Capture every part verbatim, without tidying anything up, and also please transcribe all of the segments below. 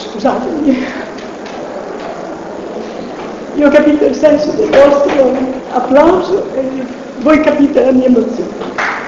scusatemi, io ho capito il senso del vostro applauso e voi capite la mia emozione.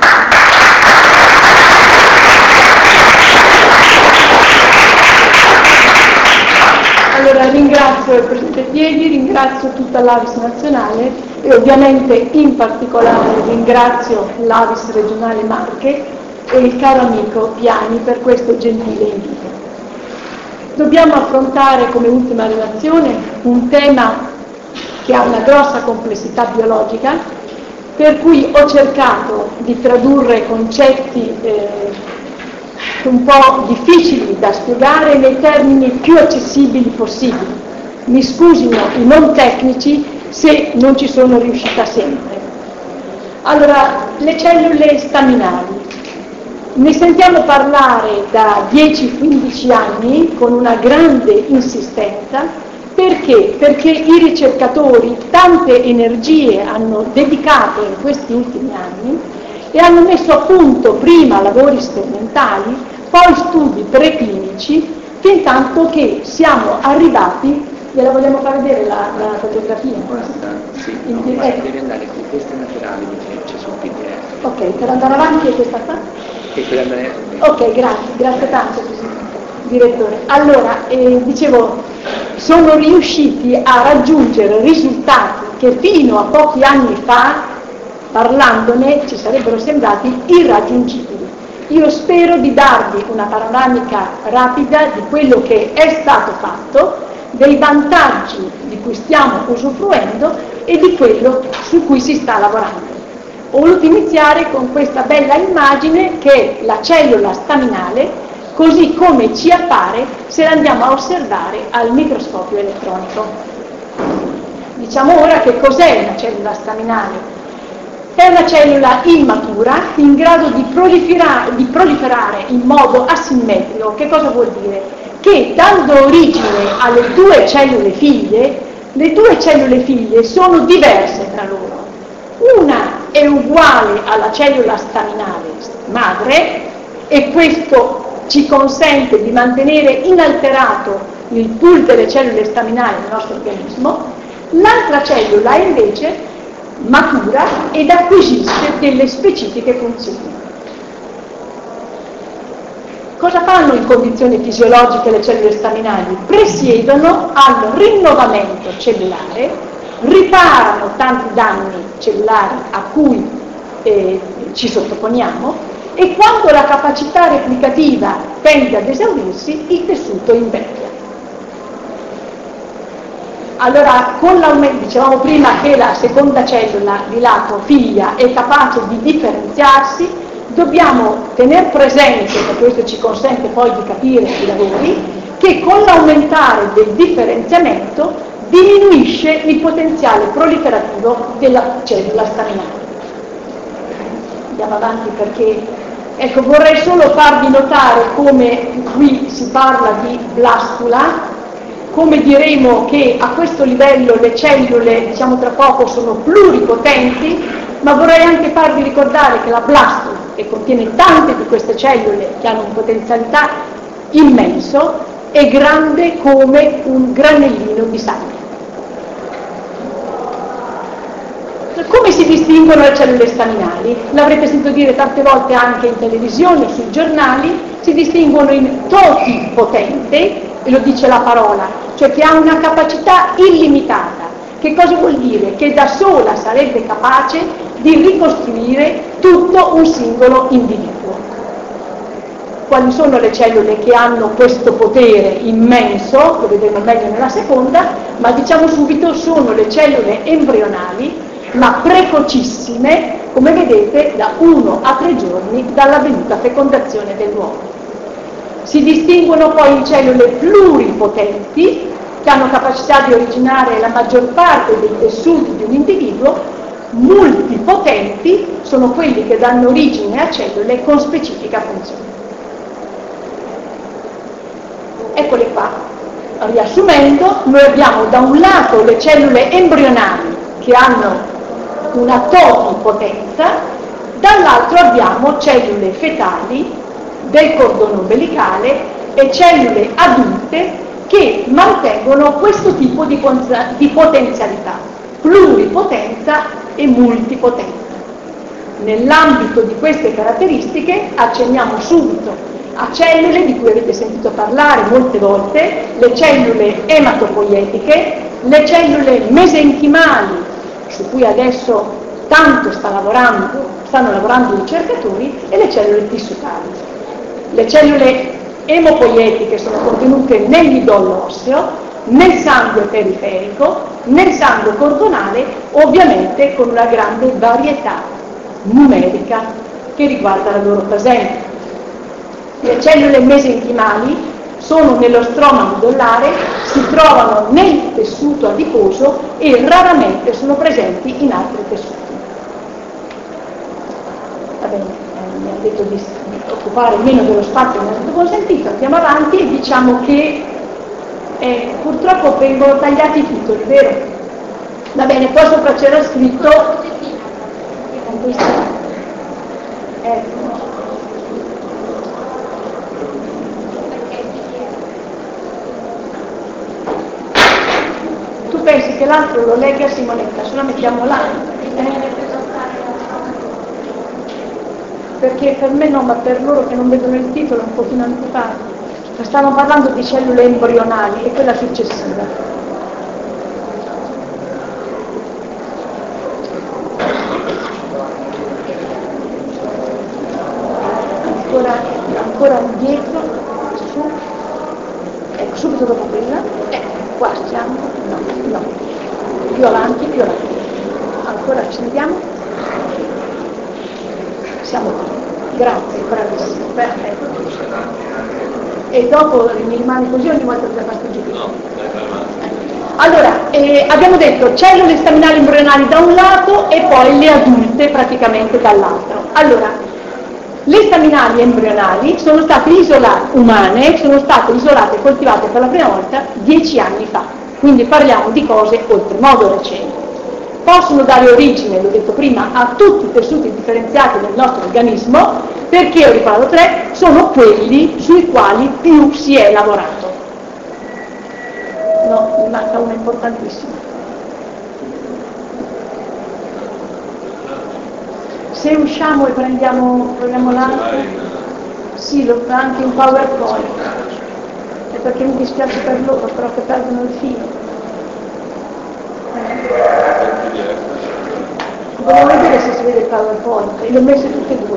Allora ringrazio il Presidente Pieghi, ringrazio tutta l'A V I S nazionale e ovviamente in particolare ringrazio l'A V I S regionale Marche e il caro amico Piani per questo gentile invito. Dobbiamo affrontare come ultima relazione un tema che ha una grossa complessità biologica, per cui ho cercato di tradurre concetti eh, un po' difficili da spiegare nei termini più accessibili possibili. Mi scusino i non tecnici se non ci sono riuscita sempre. Allora, le cellule staminali. Ne sentiamo parlare da dieci quindici anni con una grande insistenza. Perché? Perché i ricercatori tante energie hanno dedicato in questi ultimi anni e hanno messo a punto prima lavori sperimentali, poi studi preclinici, fin tanto che siamo arrivati, gliela vogliamo far vedere la, la fotografia? Sì, no, ma deve andare con queste naturali che c'è sul P D F. Ok, per andare avanti è questa qua? E per andare... Ok, grazie, grazie tanto direttore. Allora, eh, dicevo, sono riusciti a raggiungere risultati che fino a pochi anni fa, parlandone, ci sarebbero sembrati irraggiungibili. Io spero di darvi una panoramica rapida di quello che è stato fatto, dei vantaggi di cui stiamo usufruendo e di quello su cui si sta lavorando. Ho voluto iniziare con questa bella immagine che è la cellula staminale, così come ci appare se la andiamo a osservare al microscopio elettronico. Diciamo ora che cos'è una cellula staminale. È una cellula immatura in grado di proliferare, di proliferare in modo asimmetrico. Che cosa vuol dire? Che dando origine alle due cellule figlie, le due cellule figlie sono diverse tra loro. Una è uguale alla cellula staminale madre e questo ci consente di mantenere inalterato il pool delle cellule staminali nel nostro organismo. L'altra cellula invece matura ed acquisisce delle specifiche funzioni. Cosa fanno in condizioni fisiologiche le cellule staminali? Presiedono al rinnovamento cellulare, riparano tanti danni cellulari a cui eh, ci sottoponiamo e quando la capacità replicativa tende ad esaurirsi, il tessuto invecchia. Allora, con l'aumento, dicevamo prima che la seconda cellula di lato figlia è capace di differenziarsi, dobbiamo tenere presente, e questo ci consente poi di capire i lavori, che con l'aumentare del differenziamento diminuisce il potenziale proliferativo della cellula staminale. Andiamo avanti perché, ecco, vorrei solo farvi notare come qui si parla di blastula, come diremo che a questo livello le cellule, diciamo tra poco, sono pluripotenti, ma vorrei anche farvi ricordare che la blastula, che contiene tante di queste cellule che hanno una potenzialità immenso, è grande come un granellino di sangue. Come si distinguono le cellule staminali? L'avrete sentito dire tante volte anche in televisione, sui giornali, si distinguono in totipotente, e lo dice la parola, cioè che ha una capacità illimitata. Che cosa vuol dire? Che da sola sarebbe capace di ricostruire tutto un singolo individuo. Quali sono le cellule che hanno questo potere immenso? Lo vedremo meglio nella seconda, ma diciamo subito sono le cellule embrionali, ma precocissime, come vedete, da uno a tre giorni dall'avvenuta fecondazione dell'uomo. Si distinguono poi in cellule pluripotenti, che hanno capacità di originare la maggior parte dei tessuti di un individuo. Multipotenti sono quelli che danno origine a cellule con specifica funzione. Eccole qua. Riassumendo, noi abbiamo da un lato le cellule embrionali che hanno una totipotenza, dall'altro abbiamo cellule fetali del cordone ombelicale e cellule adulte che mantengono questo tipo di, di potenzialità, pluripotenza e multipotenza. Nell'ambito di queste caratteristiche accenniamo subito a cellule di cui avete sentito parlare molte volte, le cellule ematopoietiche, le cellule mesenchimali, su cui adesso tanto sta lavorando, stanno lavorando i ricercatori, e le cellule tissutali. Le cellule emopoietiche sono contenute nel midollo osseo, nel sangue periferico, nel sangue cordonale, ovviamente con una grande varietà numerica che riguarda la loro presenza. Le cellule mesenchimali sono nello stroma midollare, si trovano nel tessuto adiposo e raramente sono presenti in altri tessuti. Va bene, eh, mi ha detto di occupare meno dello spazio che mi è stato consentito, andiamo avanti e diciamo che eh, purtroppo vengono tagliati i titoli, vero? Va bene, poi sopra c'era scritto con questa, ecco, tu pensi che l'altro lo legga Simonetta, se lo mettiamo là? Eh? Perché per me no, ma per loro che non vedono il titolo è un pochino antipatico. Stavano parlando di cellule embrionali e quella successiva. Ancora, ancora indietro, su, ecco, subito dopo quella, ecco, qua stiamo, no, no, più avanti, più avanti. Ancora accendiamo. Siamo qui, grazie, bravissimo, perfetto. E dopo mi rimane così ogni volta che la giù. No, allora, eh, abbiamo detto cellule staminali embrionali da un lato e poi le adulte praticamente dall'altro. Allora, le staminali embrionali sono state isolate, umane, sono state isolate e coltivate per la prima volta dieci anni fa, quindi parliamo di cose oltremodo recenti. Possono dare origine, l'ho detto prima, a tutti i tessuti differenziati del nostro organismo, perché, ho ricordato tre, sono quelli sui quali più si è lavorato. No, mi manca una importantissima. Se usciamo e prendiamo, prendiamo l'altro, sì, lo fa anche in PowerPoint, è perché mi dispiace per loro, però che perdono il filo. Volevo vedere se si vede il PowerPoint, e le ho messe tutte e due.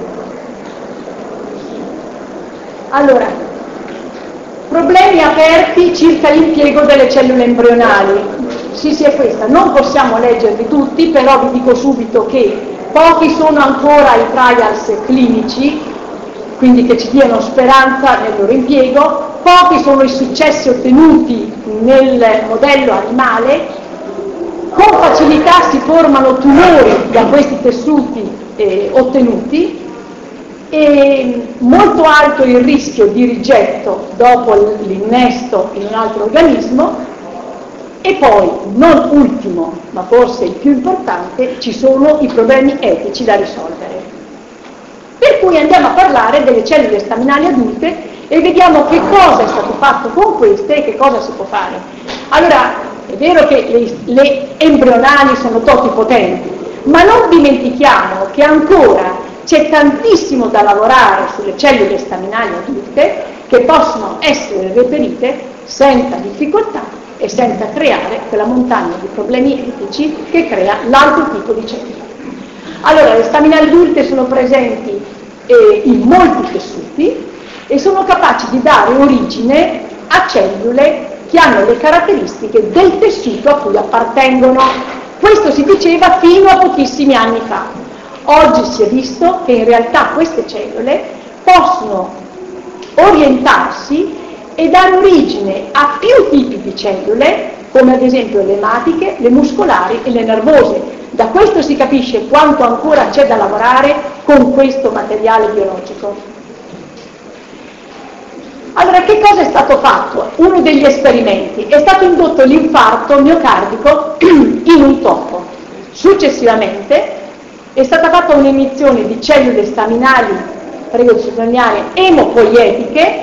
Allora, problemi aperti circa l'impiego delle cellule embrionali. Sì, sì, è questa. Non possiamo leggerli tutti, però vi dico subito che pochi sono ancora i trials clinici, quindi che ci diano speranza nel loro impiego, pochi sono i successi ottenuti nel modello animale. Con facilità si formano tumori da questi tessuti eh, ottenuti, e molto alto il rischio di rigetto dopo l'innesto in un altro organismo, e poi, non ultimo, ma forse il più importante, ci sono i problemi etici da risolvere. Per cui andiamo a parlare delle cellule staminali adulte e vediamo che cosa è stato fatto con queste e che cosa si può fare. Allora, è vero che le, le embrionali sono totipotenti, ma non dimentichiamo che ancora c'è tantissimo da lavorare sulle cellule staminali adulte che possono essere reperite senza difficoltà e senza creare quella montagna di problemi etici che crea l'altro tipo di cellule. Allora, le staminali adulte sono presenti eh, in molti tessuti e sono capaci di dare origine a cellule che hanno le caratteristiche del tessuto a cui appartengono. Questo si diceva fino a pochissimi anni fa. Oggi si è visto che in realtà queste cellule possono orientarsi e dare origine a più tipi di cellule, come ad esempio le ematiche, le muscolari e le nervose. Da questo si capisce quanto ancora c'è da lavorare con questo materiale biologico. Allora, che cosa è stato fatto? Uno degli esperimenti è stato indotto l'infarto miocardico in un topo. Successivamente è stata fatta un'iniezione di cellule staminali, prego di sottolineare, emopoietiche,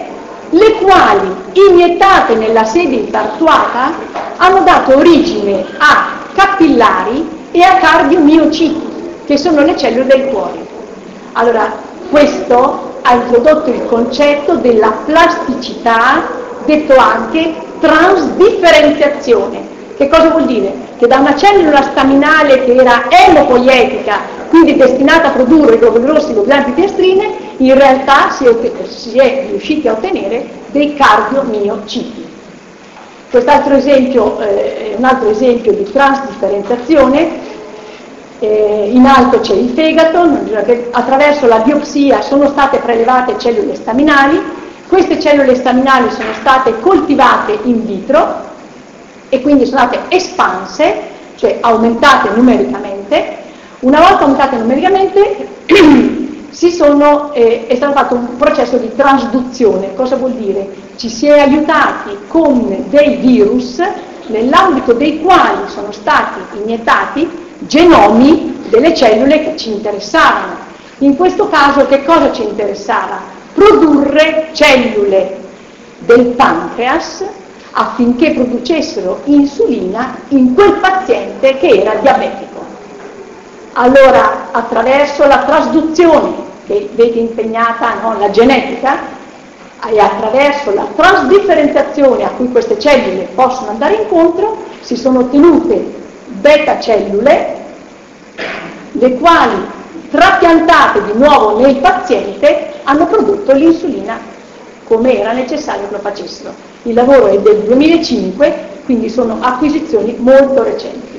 le quali, iniettate nella sede infartuata, hanno dato origine a capillari e a cardiomiociti, che sono le cellule del cuore. Allora, questo ha introdotto il concetto della plasticità, detto anche transdifferenziazione. Che cosa vuol dire? Che da una cellula staminale che era emopoietica, quindi destinata a produrre globi rossi, globuli piastrine, in realtà si è, si è riusciti a ottenere dei cardiomiociti. Quest'altro esempio è eh, un altro esempio di transdifferenziazione. Eh, in alto c'è il fegato, attraverso la biopsia sono state prelevate cellule staminali, queste cellule staminali sono state coltivate in vitro e quindi sono state espanse, cioè aumentate numericamente. Una volta aumentate numericamente si sono, eh, è stato fatto un processo di trasduzione. Cosa vuol dire? Ci si è aiutati con dei virus nell'ambito dei quali sono stati iniettati genomi delle cellule che ci interessavano. In questo caso che cosa ci interessava? Produrre cellule del pancreas affinché producessero insulina in quel paziente che era diabetico. Allora, attraverso la trasduzione, che vede impegnata no, la genetica, e attraverso la trasdifferenziazione a cui queste cellule possono andare incontro, si sono ottenute beta cellule, le quali trapiantate di nuovo nel paziente hanno prodotto l'insulina come era necessario che lo facessero. Il lavoro è del duemilacinque, quindi sono acquisizioni molto recenti.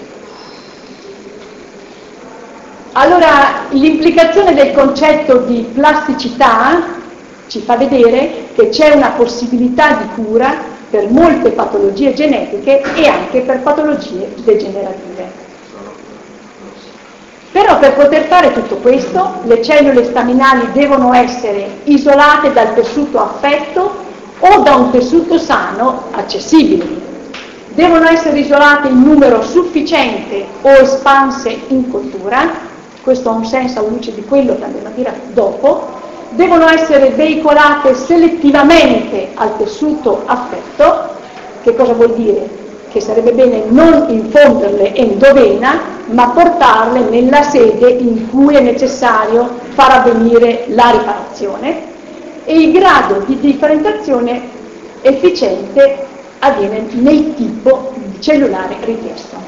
Allora, l'implicazione del concetto di plasticità ci fa vedere che c'è una possibilità di cura per molte patologie genetiche e anche per patologie degenerative. Però per poter fare tutto questo, le cellule staminali devono essere isolate dal tessuto affetto o da un tessuto sano accessibile. Devono essere isolate in numero sufficiente o espanse in coltura, questo ha un senso alla luce di quello che andremo a dire dopo. Devono essere veicolate selettivamente al tessuto affetto. Che cosa vuol dire? Che sarebbe bene non infonderle endovena, ma portarle nella sede in cui è necessario far avvenire la riparazione, e il grado di differenziazione efficiente avviene nel tipo cellulare richiesto.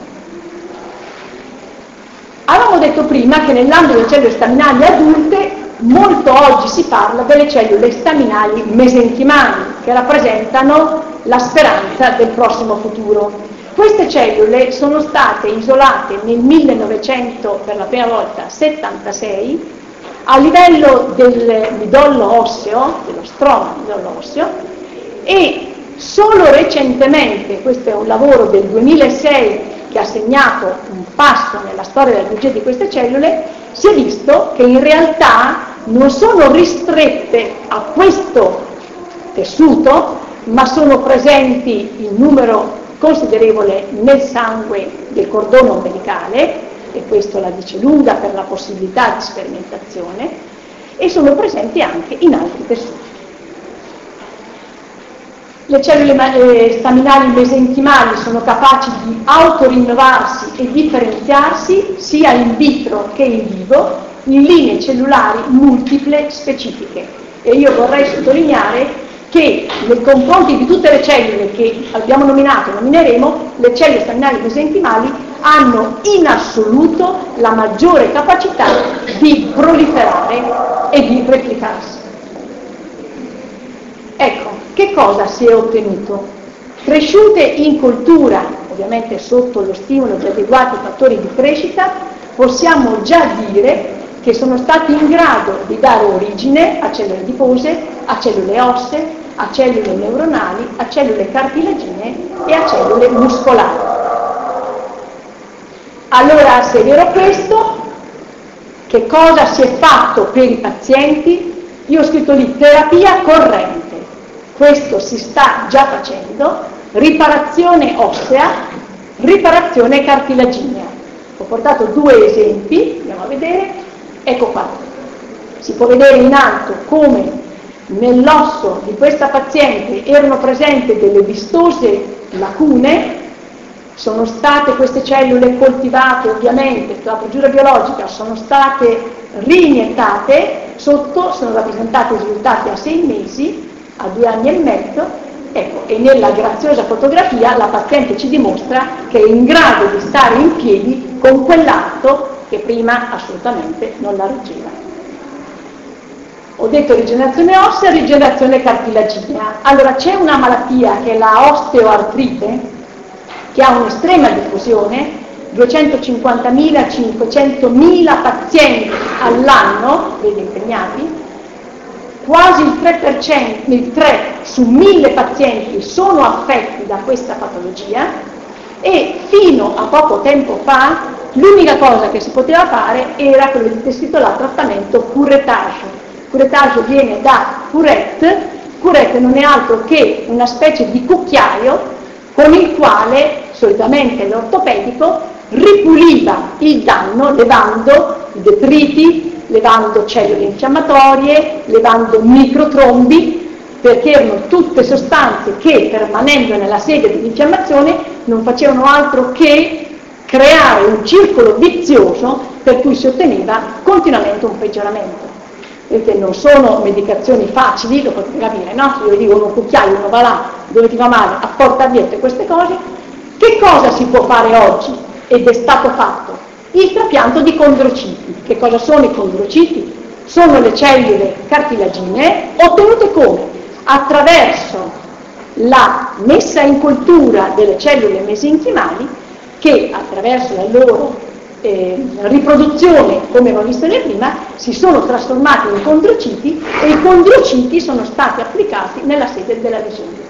Avevamo detto prima che nell'ambito delle cellule staminali adulte molto oggi si parla delle cellule staminali mesenchimali, che rappresentano la speranza del prossimo futuro. Queste cellule sono state isolate nel millenovecento, per la prima volta, settantasei, a livello del midollo osseo, dello stroma midollo osseo, e solo recentemente, questo è un lavoro del duemilasei che ha segnato un passo nella storia della biologia di queste cellule, si è visto che in realtà non sono ristrette a questo tessuto, ma sono presenti in numero considerevole nel sangue del cordone ombelicale, e questo la dice lunga per la possibilità di sperimentazione, e sono presenti anche in altri tessuti. Le cellule staminali mesenchimali sono capaci di autorinnovarsi e differenziarsi sia in vitro che in vivo in linee cellulari multiple specifiche. E io vorrei sottolineare che nei confronti di tutte le cellule che abbiamo nominato e nomineremo, le cellule staminali mesenchimali hanno in assoluto la maggiore capacità di proliferare e di replicarsi. Ecco, che cosa si è ottenuto? Cresciute in coltura, ovviamente sotto lo stimolo di adeguati fattori di crescita, possiamo già dire che sono stati in grado di dare origine a cellule adipose, a cellule ossee, a cellule neuronali, a cellule cartilaginee e a cellule muscolari. Allora, se è vero questo, che cosa si è fatto per i pazienti? Io ho scritto lì terapia corrente. Questo si sta già facendo, riparazione ossea, riparazione cartilaginea. Ho portato due esempi, andiamo a vedere, ecco qua. Si può vedere in alto come nell'osso di questa paziente erano presenti delle vistose lacune, sono state queste cellule coltivate ovviamente per la procedura biologica, sono state riiniettate, sotto sono rappresentati i risultati a sei mesi, a due anni e mezzo, ecco, e nella graziosa fotografia la paziente ci dimostra che è in grado di stare in piedi con quell'atto che prima assolutamente non la reggeva. Ho detto rigenerazione ossea e rigenerazione cartilaginea. Allora c'è una malattia che è la osteoartrite, che ha un'estrema diffusione, duecentocinquantamila cinquecentomila pazienti all'anno, vedi impegnati, quasi il tre per cento, il tre su mille pazienti sono affetti da questa patologia e fino a poco tempo fa l'unica cosa che si poteva fare era quello di intitolato trattamento curettage. Curettage viene da curette, curette non è altro che una specie di cucchiaio con il quale solitamente l'ortopedico ripuliva il danno levando i detriti, levando cellule infiammatorie, levando microtrombi, perché erano tutte sostanze che permanendo nella sede dell'infiammazione non facevano altro che creare un circolo vizioso per cui si otteneva continuamente un peggioramento. Perché non sono medicazioni facili, lo potete capire, no? Io dico un cucchiaio, uno va là, dove ti va male, apporta dietro queste cose. Che cosa si può fare oggi? Ed è stato fatto il trapianto di condrociti. Che cosa sono i condrociti? Sono le cellule cartilaginee ottenute come? Attraverso la messa in coltura delle cellule mesenchimali che attraverso la loro eh, riproduzione, come abbiamo visto nel prima, si sono trasformati in condrociti e i condrociti sono stati applicati nella sede della lesione.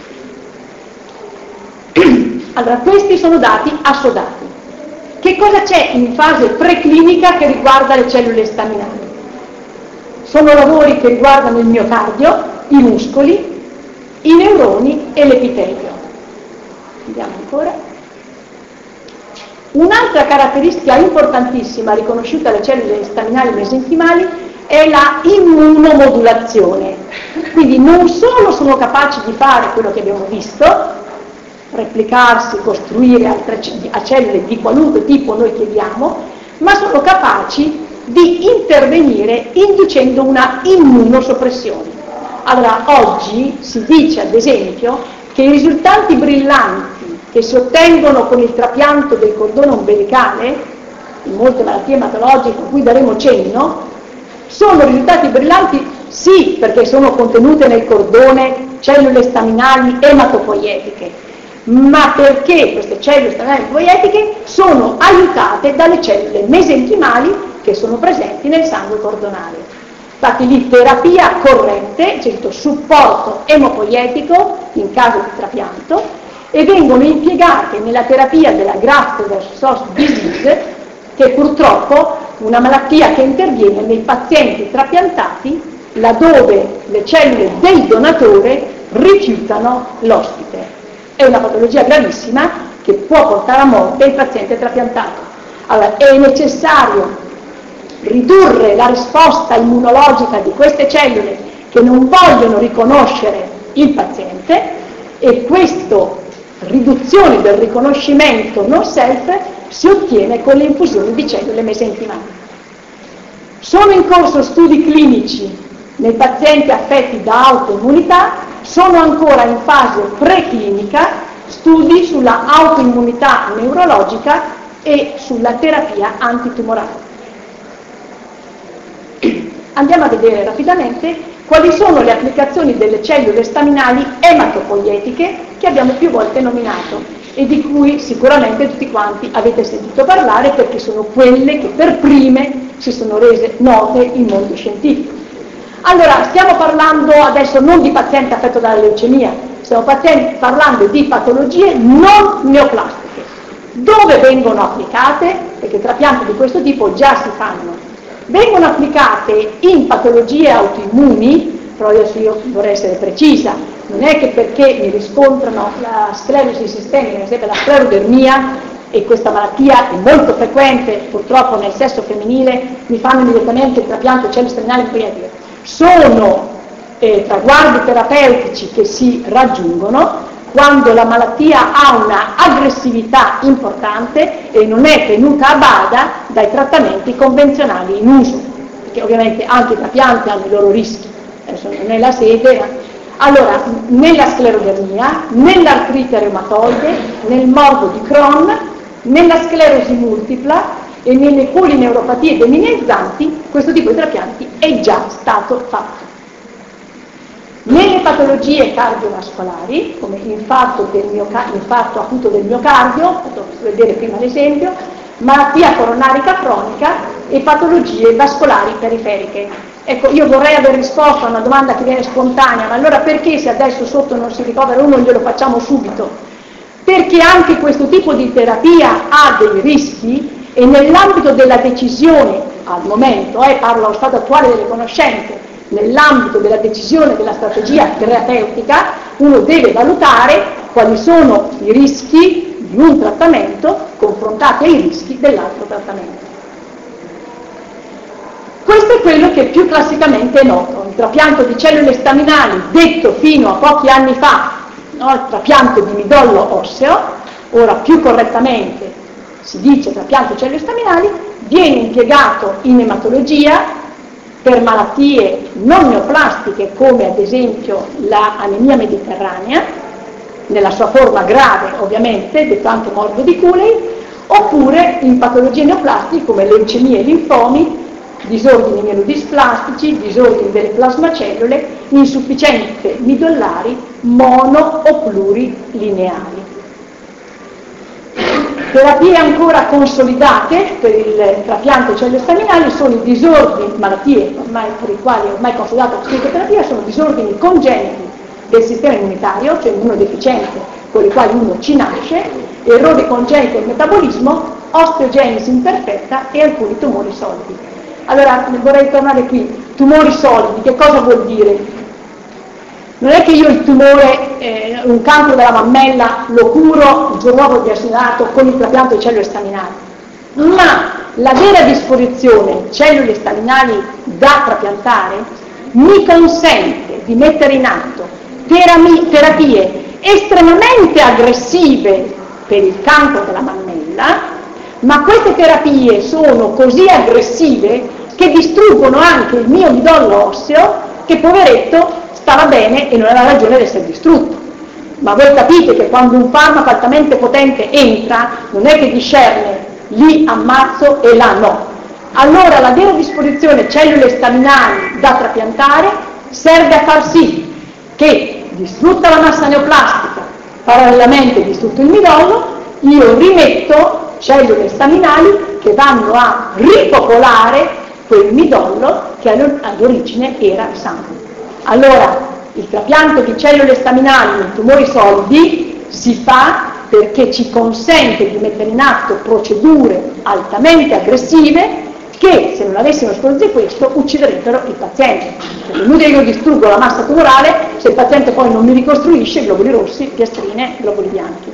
Allora, questi sono dati assodati. Che cosa c'è in fase preclinica che riguarda le cellule staminali? Sono lavori che riguardano il miocardio, i muscoli, i neuroni e l'epitelio. Andiamo ancora. Un'altra caratteristica importantissima riconosciuta alle cellule staminali mesenchimali è la immunomodulazione. Quindi non solo sono capaci di fare quello che abbiamo visto, replicarsi, costruire altre a cellule di qualunque tipo noi chiediamo, ma sono capaci di intervenire inducendo una immunosoppressione. Allora, oggi si dice ad esempio che i risultati brillanti che si ottengono con il trapianto del cordone ombelicale, in molte malattie ematologiche a cui daremo cenno, sono risultati brillanti sì perché sono contenute nel cordone cellule staminali ematopoietiche, ma perché queste cellule staminali ematopoietiche sono aiutate dalle cellule mesenchimali che sono presenti nel sangue cordonale. Infatti lì terapia corrente, c'è scritto supporto emopoietico in caso di trapianto, e vengono impiegate nella terapia della graft versus host disease, che è purtroppo una malattia che interviene nei pazienti trapiantati laddove le cellule del donatore rifiutano l'ospite. È una patologia gravissima che può portare a morte il paziente trapiantato. Allora, è necessario ridurre la risposta immunologica di queste cellule che non vogliono riconoscere il paziente, e questa riduzione del riconoscimento non self si ottiene con le infusioni di cellule mesenchimali. Sono in corso studi clinici nei pazienti affetti da autoimmunità, sono ancora in fase preclinica studi sulla autoimmunità neurologica e sulla terapia antitumorale. Andiamo a vedere rapidamente quali sono le applicazioni delle cellule staminali ematopoietiche che abbiamo più volte nominato e di cui sicuramente tutti quanti avete sentito parlare, perché sono quelle che per prime si sono rese note in mondo scientifico. Allora, stiamo parlando adesso non di paziente affetto dalla leucemia, stiamo pazienti, parlando di patologie non neoplastiche. Dove vengono applicate? Perché trapianti di questo tipo già si fanno. Vengono applicate in patologie autoimmuni, però adesso io vorrei essere precisa, non è che perché mi riscontrano la sclerosi sistemica, per esempio la sclerodermia, e questa malattia è molto frequente purtroppo nel sesso femminile, mi fanno immediatamente il trapianto di cellule staminali ematopoietiche. Sono eh, traguardi terapeutici che si raggiungono quando la malattia ha una aggressività importante e non è tenuta a bada dai trattamenti convenzionali in uso, perché ovviamente anche i trapianti hanno i loro rischi, adesso non è la sede. Ma... Allora, nella sclerodermia, nell'artrite reumatoide, nel morbo di Crohn, nella sclerosi multipla e nelle polineuropatie deminializzanti, questo tipo di trapianti è già stato fatto. Nelle patologie cardiovascolari, come infarto, del miocardio, infarto acuto del miocardio, posso vedere prima l'esempio, malattia coronarica cronica e patologie vascolari periferiche. Ecco, io vorrei aver risposto a una domanda che viene spontanea, ma allora perché se adesso sotto non si ricovera uno glielo facciamo subito? Perché anche questo tipo di terapia ha dei rischi e nell'ambito della decisione, al momento, eh, parlo allo stato attuale delle conoscenze, nell'ambito della decisione della strategia terapeutica, uno deve valutare quali sono i rischi di un trattamento confrontati ai rischi dell'altro trattamento. Questo è quello che più classicamente è noto, il trapianto di cellule staminali, detto fino a pochi anni fa, no, il trapianto di midollo osseo, ora più correttamente si dice trapianto di cellule staminali, viene impiegato in ematologia per malattie non neoplastiche come ad esempio l'anemia mediterranea, nella sua forma grave ovviamente, detto anche morbo di Cooley, oppure in patologie neoplastiche come leucemie e linfomi, disordini mielodisplastici, disordini delle plasmacellule, insufficienze midollari, mono o plurilineari. Terapie ancora consolidate per il trapianto di cellule staminali sono i disordini, malattie ormai per i quali è ormai consolidata la psicoterapia, sono disordini congeniti del sistema immunitario, cioè immunodeficiente con i quali uno ci nasce, errori congeniti del metabolismo, osteogenesi imperfetta e alcuni tumori solidi. Allora vorrei tornare qui, tumori solidi, che cosa vuol dire? Non è che io il tumore, eh, un cancro della mammella, lo curo il giorno dopo di essere nato con il trapianto di cellule staminali, ma la vera disposizione cellule staminali da trapiantare mi consente di mettere in atto terami, terapie estremamente aggressive per il cancro della mammella, ma queste terapie sono così aggressive che distruggono anche il mio midollo osseo, che poveretto stava bene e non aveva ragione di essere distrutto. Ma voi capite che quando un farmaco altamente potente entra, non è che discerne lì ammazzo e là no. Allora la vera disposizione cellule staminali da trapiantare serve a far sì che, distrutta la massa neoplastica, parallelamente distrutto il midollo, io rimetto cellule staminali che vanno a ripopolare quel midollo che all'origine era sano. Allora, il trapianto di cellule staminali in tumori solidi si fa perché ci consente di mettere in atto procedure altamente aggressive che, se non avessimo escluso questo, ucciderebbero il paziente. Perché è inutile che io distruggo la massa tumorale se il paziente poi non mi ricostruisce globuli rossi, piastrine, globuli bianchi.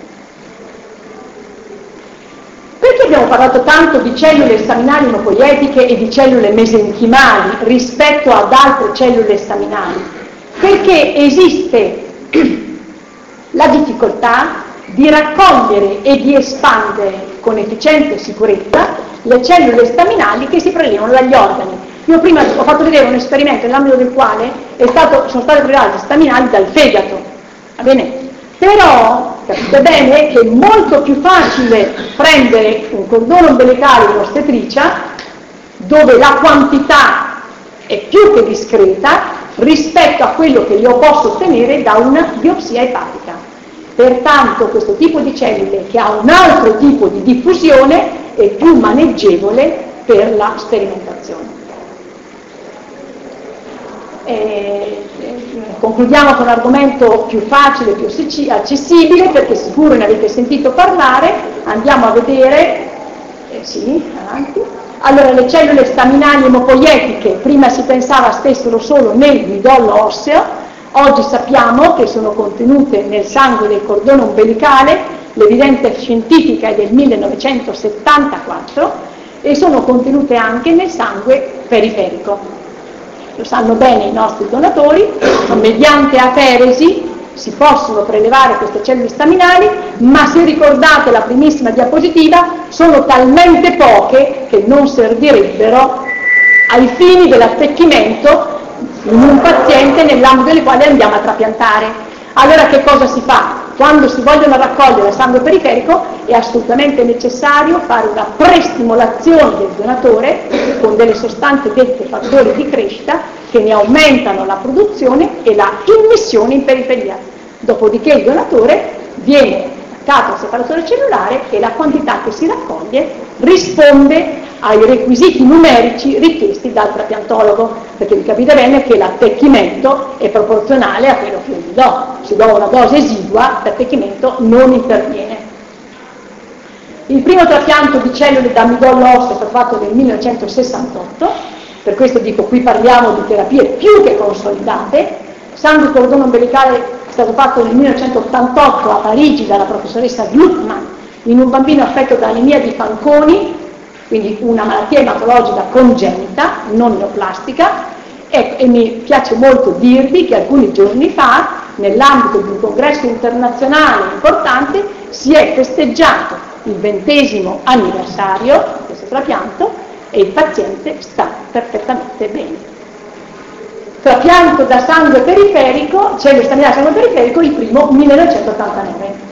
Perché abbiamo parlato tanto di cellule staminali monopoietiche e di cellule mesenchimali rispetto ad altre cellule staminali? Perché esiste la difficoltà di raccogliere e di espandere con efficienza e sicurezza le cellule staminali che si prelevano dagli organi. Io prima ho fatto vedere un esperimento nell'ambito del quale è stato, sono state prelevate staminali dal fegato, va bene? Però capite bene che è molto più facile prendere un cordone ombelicale di un'ostetricia, dove la quantità è più che discreta rispetto a quello che io posso ottenere da una biopsia epatica. Pertanto questo tipo di cellule, che ha un altro tipo di diffusione, è più maneggevole per la sperimentazione. E, concludiamo con un argomento più facile, più accessibile, perché sicuro ne avete sentito parlare. Andiamo a vedere, eh, sì, avanti. Allora, le cellule staminali emopoietiche, prima si pensava stessero solo nel midollo osseo, oggi sappiamo che sono contenute nel sangue del cordone ombelicale, l'evidenza scientifica è del millenovecentosettantaquattro, e sono contenute anche nel sangue periferico. lo sanno bene i nostri donatori, mediante aferesi si possono prelevare queste cellule staminali, ma se ricordate la primissima diapositiva, sono talmente poche che non servirebbero ai fini dell'attecchimento in un paziente nell'ambito del quale andiamo a trapiantare. Allora che cosa si fa? Quando si vogliono raccogliere sangue periferico è assolutamente necessario fare una prestimolazione del donatore con delle sostanze dette fattori di crescita che ne aumentano la produzione e la immissione in periferia. Dopodiché il donatore viene attaccato al separatore cellulare e la quantità che si raccoglie risponde ai requisiti numerici richiesti dal trapiantologo, perché vi capite bene che l'attecchimento è proporzionale a quello che io vi do. Se do una dose esigua, l'attecchimento non interviene. Il primo trapianto di cellule da midollo osseo è stato fatto nel millenovecentosessantotto, per questo dico qui parliamo di terapie più che consolidate. Sangue cordone ombelicale è stato fatto nel millenovecentottantotto a Parigi dalla professoressa Gluckman in un bambino affetto da anemia di Fanconi, quindi una malattia ematologica congenita, non neoplastica, e, e mi piace molto dirvi che alcuni giorni fa, nell'ambito di un congresso internazionale importante, si è festeggiato il ventesimo anniversario di questo trapianto e il paziente sta perfettamente bene. Trapianto da sangue periferico, cellule staminali da sangue periferico, il primo millenovecentottantanove.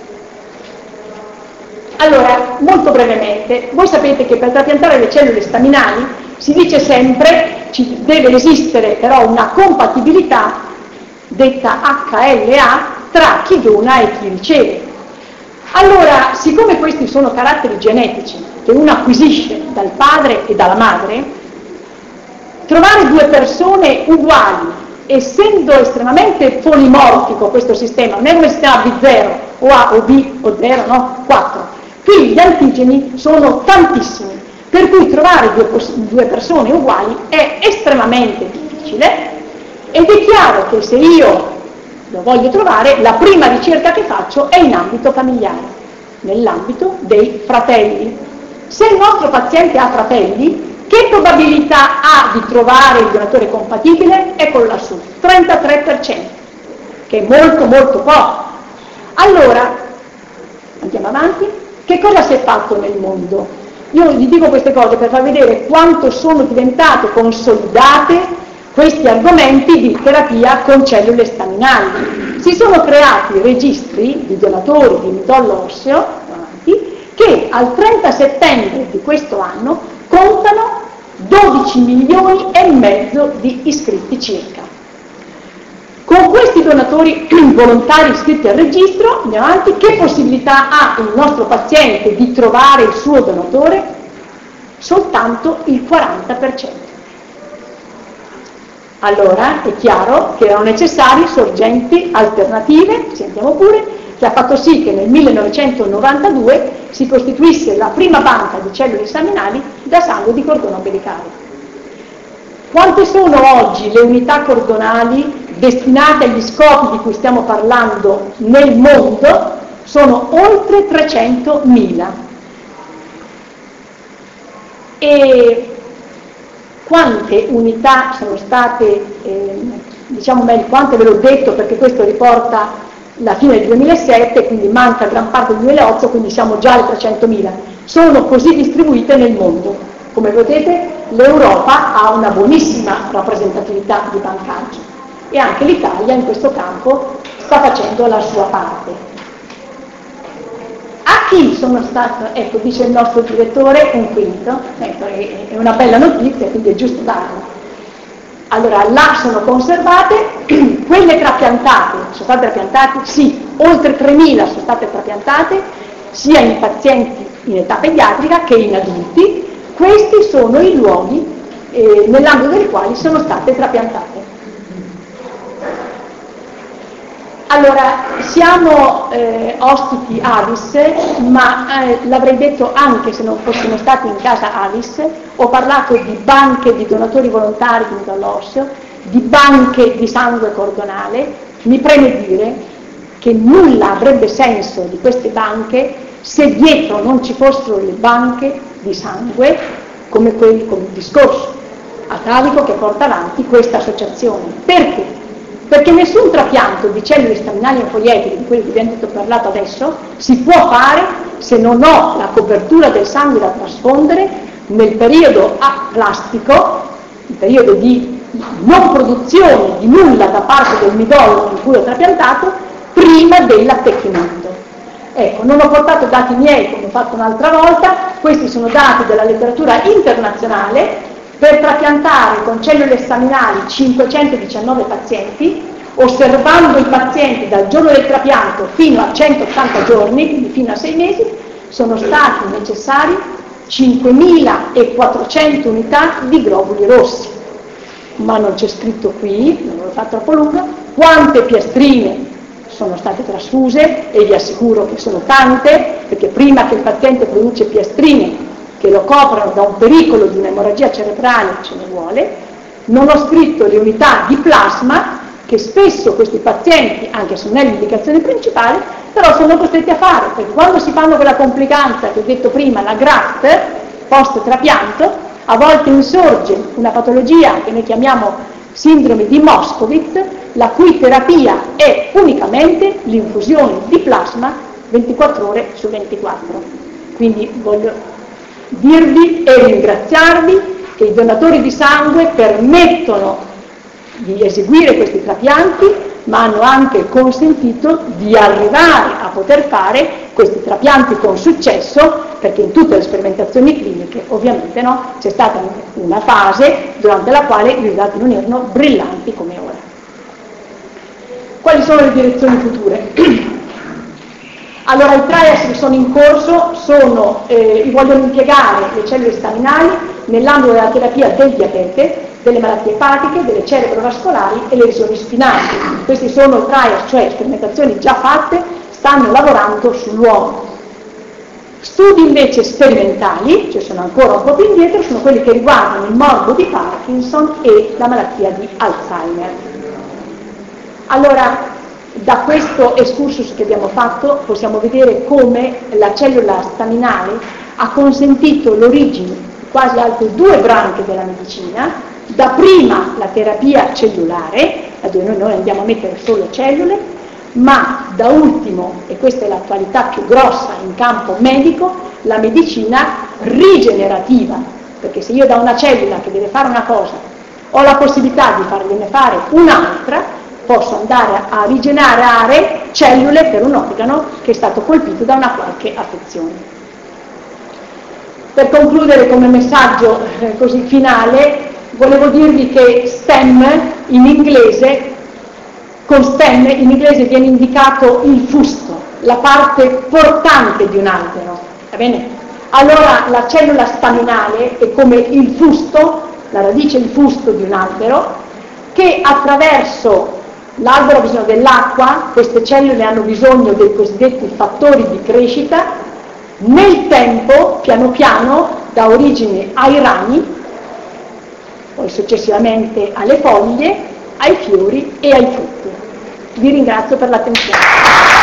Allora, molto brevemente, voi sapete che per trapiantare le cellule staminali si dice sempre ci deve esistere però una compatibilità detta H L A tra chi dona e chi riceve. Allora, siccome questi sono caratteri genetici che uno acquisisce dal padre e dalla madre, trovare due persone uguali, essendo estremamente polimorfico questo sistema, non è come sistema B zero o A o B o zero, no? quattro. Qui gli antigeni sono tantissimi, per cui trovare due, due persone uguali è estremamente difficile ed è chiaro che se io lo voglio trovare, la prima ricerca che faccio è in ambito familiare, nell'ambito dei fratelli. Se il nostro paziente ha fratelli, che probabilità ha di trovare il donatore compatibile? Eccolo lassù, trentatré per cento, che è molto molto poco. Allora, andiamo avanti, che cosa si è fatto nel mondo? Io vi dico queste cose per far vedere quanto sono diventate consolidate questi argomenti di terapia con cellule staminali. Si sono creati registri di donatori di midollo osseo che al trenta settembre di questo anno contano dodici milioni e mezzo di iscritti circa. Con questi donatori volontari iscritti al registro, andiamo avanti, che possibilità ha il nostro paziente di trovare il suo donatore? Soltanto il quaranta per cento. Allora è chiaro che erano necessarie sorgenti alternative, sentiamo pure, che ha fatto sì che nel millenovecentonovantadue si costituisse la prima banca di cellule staminali da sangue di cordone ombelicale. Quante sono oggi le unità cordonali destinate agli scopi di cui stiamo parlando nel mondo? Sono oltre trecentomila. E quante unità sono state, eh, diciamo meglio, quante ve l'ho detto perché questo riporta la fine del duemilasette, quindi manca gran parte del duemilaotto, quindi siamo già alle trecentomila. Sono così distribuite nel mondo. Come vedete, l'Europa ha una buonissima rappresentatività di bancaggio e anche l'Italia in questo campo sta facendo la sua parte. A chi sono stato, ecco, dice il nostro direttore, un quinto, ecco, è una bella notizia, quindi è giusto darlo. Allora, là sono conservate, quelle trapiantate, sono state trapiantate? Sì, oltre tremila sono state trapiantate, sia in pazienti in età pediatrica che in adulti. Questi sono i luoghi eh, nell'ambito dei quali sono state trapiantate. Allora, siamo eh, ospiti Avis, ma eh, l'avrei detto anche se non fossimo stati in casa Avis. Ho parlato di banche di donatori volontari di midollo osseo, di banche di sangue cordonale. Mi preme dire che nulla avrebbe senso di queste banche se dietro non ci fossero le banche di sangue come quelli come il discorso. atavico che porta avanti questa associazione. Perché? Perché nessun trapianto di cellule staminali infoietiche, di quelli che abbiamo detto parlato adesso, si può fare se non ho la copertura del sangue da trasfondere nel periodo aplastico, il periodo di non produzione di nulla da parte del midollo in cui ho trapiantato, prima dell'attecchimento. Ecco, non ho portato dati miei come ho fatto un'altra volta, questi sono dati della letteratura internazionale. Per trapiantare con cellule staminali cinquecentodiciannove pazienti, osservando i pazienti dal giorno del trapianto fino a centottanta giorni, quindi fino a sei mesi, sono stati necessari cinquemilaquattrocento unità di globuli rossi. Ma non c'è scritto qui, non lo fa troppo lungo, quante piastrine sono state trasfuse, e vi assicuro che sono tante, perché prima che il paziente produce piastrine che lo coprano da un pericolo di un'emorragia cerebrale, ce ne vuole. Non ho scritto le unità di plasma che spesso questi pazienti, anche se non è l'indicazione principale, però sono costretti a fare, perché quando si fanno quella complicanza che ho detto prima, la graft post trapianto, a volte insorge una patologia che noi chiamiamo sindrome di Moscovitz, la cui terapia è unicamente l'infusione di plasma ventiquattro ore su ventiquattro. Quindi voglio dirvi e ringraziarvi che i donatori di sangue permettono di eseguire questi trapianti, ma hanno anche consentito di arrivare a poter fare questi trapianti con successo, perché in tutte le sperimentazioni cliniche ovviamente no, c'è stata una fase durante la quale i risultati non erano brillanti come ora. Quali sono le direzioni future? Allora, i trials che sono in corso sono, eh, vogliono impiegare le cellule staminali nell'ambito della terapia del diabete, delle malattie epatiche, delle cerebrovascolari e le lesioni spinali. Questi sono trials, cioè sperimentazioni già fatte, stanno lavorando sull'uomo. Studi invece sperimentali, cioè sono ancora un po' più indietro, sono quelli che riguardano il morbo di Parkinson e la malattia di Alzheimer. Allora, da questo excursus che abbiamo fatto possiamo vedere come la cellula staminale ha consentito l'origine di quasi altre due branche della medicina, dapprima la terapia cellulare, dove noi, noi andiamo a mettere solo cellule, ma da ultimo, e questa è l'attualità più grossa in campo medico, la medicina rigenerativa, perché se io da una cellula che deve fare una cosa ho la possibilità di fargliene fare un'altra, posso andare a rigenerare cellule per un organo che è stato colpito da una qualche affezione. Per concludere come messaggio eh, così finale, volevo dirvi che STEM in inglese, con STEM in inglese viene indicato il fusto, la parte portante di un albero, va bene? Allora la cellula staminale è come il fusto, la radice il fusto di un albero, che attraverso l'albero ha bisogno dell'acqua, queste cellule hanno bisogno dei cosiddetti fattori di crescita, nel tempo, piano piano, da origine ai rami, poi successivamente alle foglie, ai fiori e ai frutti. Vi ringrazio per l'attenzione.